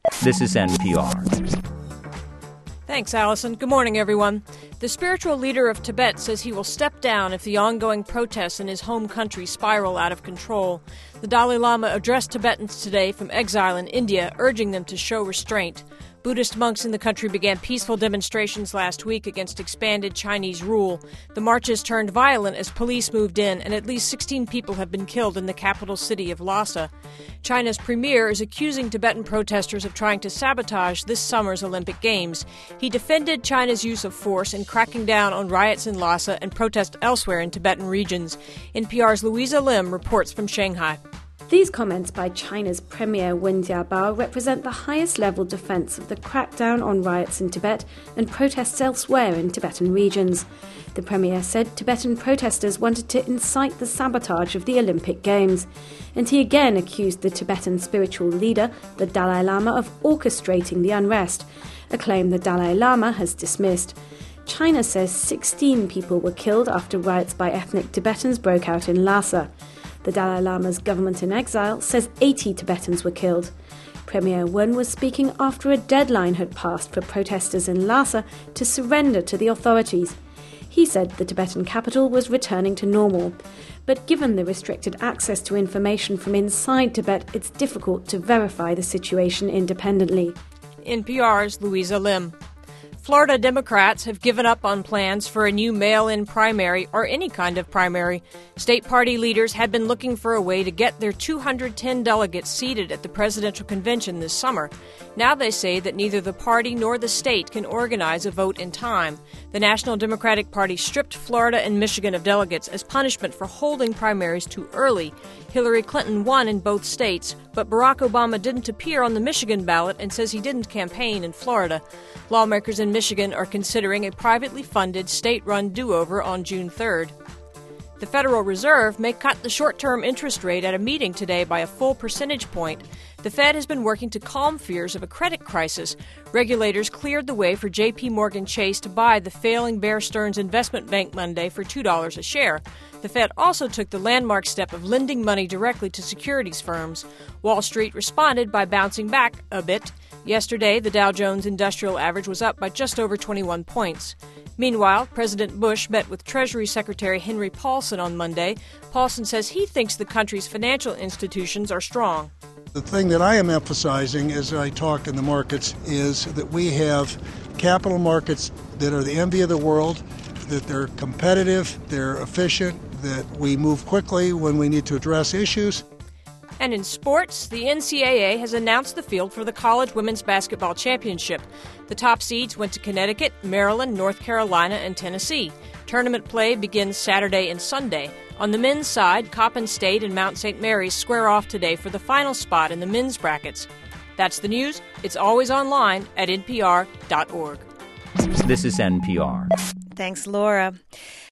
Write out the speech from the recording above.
This is NPR. Thanks, Allison. Good morning, everyone. The spiritual leader of Tibet says he will step down if the ongoing protests in his home country spiral out of control. The Dalai Lama addressed Tibetans today from exile in India, urging them to show restraint. Buddhist monks in the country began peaceful demonstrations last week against expanded Chinese rule. The marches turned violent as police moved in, and at least 16 people have been killed in the capital city of Lhasa. China's premier is accusing Tibetan protesters of trying to sabotage this summer's Olympic Games. He defended China's use of force in cracking down on riots in Lhasa and protests elsewhere in Tibetan regions. NPR's Louisa Lim reports from Shanghai. These comments by China's Premier Wen Jiabao represent the highest-level defense of the crackdown on riots in Tibet and protests elsewhere in Tibetan regions. The Premier said Tibetan protesters wanted to incite the sabotage of the Olympic Games, and he again accused the Tibetan spiritual leader, the Dalai Lama, of orchestrating the unrest, a claim the Dalai Lama has dismissed. China says 16 people were killed after riots by ethnic Tibetans broke out in Lhasa. The Dalai Lama's government in exile says 80 Tibetans were killed. Premier Wen was speaking after a deadline had passed for protesters in Lhasa to surrender to the authorities. He said the Tibetan capital was returning to normal. But given the restricted access to information from inside Tibet, it's difficult to verify the situation independently. NPR's Louisa Lim. Florida Democrats have given up on plans for a new mail-in primary or any kind of primary. State party leaders had been looking for a way to get their 210 delegates seated at the presidential convention this summer. Now they say that neither the party nor the state can organize a vote in time. The National Democratic Party stripped Florida and Michigan of delegates as punishment for holding primaries too early. Hillary Clinton won in both states, but Barack Obama didn't appear on the Michigan ballot and says he didn't campaign in Florida. Lawmakers in Michigan are considering a privately funded state-run do-over on June 3rd. The Federal Reserve may cut the short-term interest rate at a meeting today by a full percentage point. The Fed has been working to calm fears of a credit crisis. Regulators cleared the way for J.P. Morgan Chase to buy the failing Bear Stearns Investment Bank Monday for $2 a share. The Fed also took the landmark step of lending money directly to securities firms. Wall Street responded by bouncing back a bit. Yesterday, the Dow Jones Industrial Average was up by just over 21 points. Meanwhile, President Bush met with Treasury Secretary Henry Paulson on Monday. Paulson says he thinks the country's financial institutions are strong. The thing that I am emphasizing as I talk in the markets is that we have capital markets that are the envy of the world, that they're competitive, they're efficient, that we move quickly when we need to address issues. And in sports, the NCAA has announced the field for the College Women's Basketball Championship. The top seeds went to Connecticut, Maryland, North Carolina, and Tennessee. Tournament play begins Saturday and Sunday. On the men's side, Coppin State and Mount St. Mary's square off today for the final spot in the men's brackets. That's the news. It's always online at npr.org. This is NPR. Thanks, Laura.